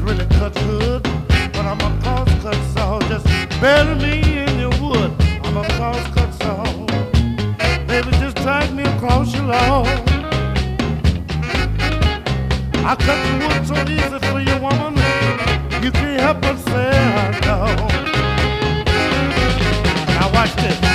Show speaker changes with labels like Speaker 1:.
Speaker 1: really cuts good, but I'm a cross-cut saw. Just bury me in your wood. I'm a cross-cut saw. Baby, just drag me across your lawn. I cut the wood so easy for you, woman. You can't help but say I know. Now watch this.